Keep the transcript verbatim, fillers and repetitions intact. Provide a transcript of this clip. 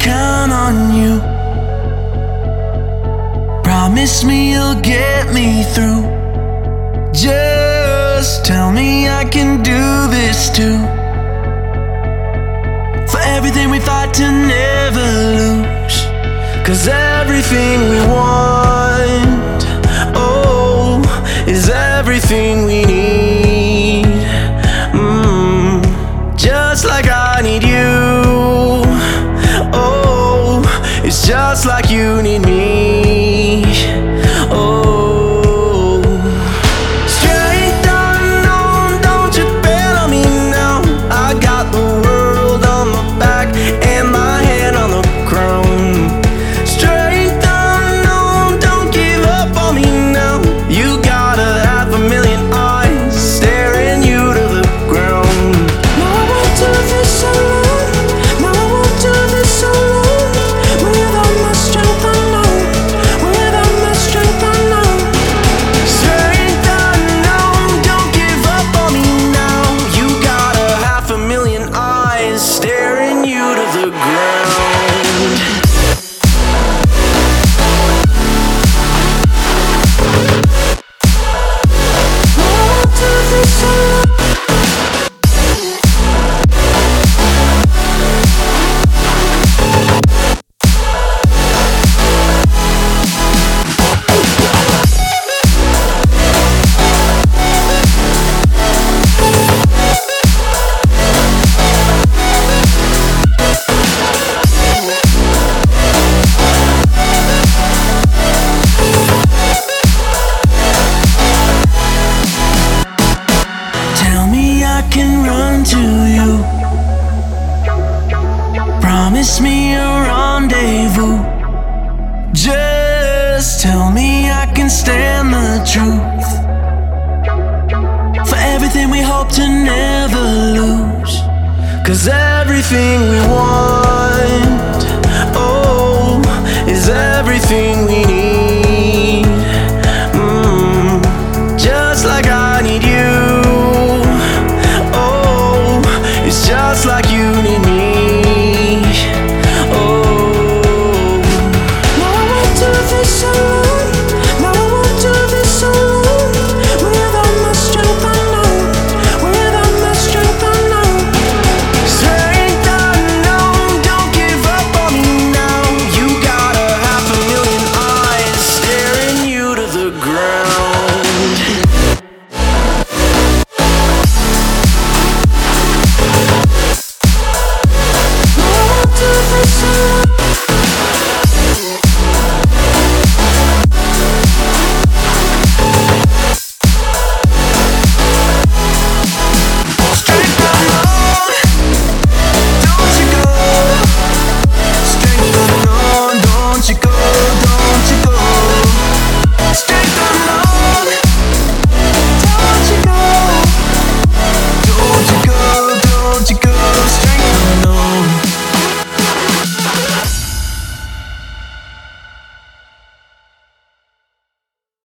count on you. Promise me you'll get me through. Just tell me I can do this too. For everything we fight to never lose. 'Cause everything we want, oh, is everything we need. mm. Just like I need you, oh, it's just like you need me. Oh, staring you to the ground. Can run to you. Promise me a rendezvous. Just tell me I can stand the truth. For everything we hope to never lose. 'Cause everything we want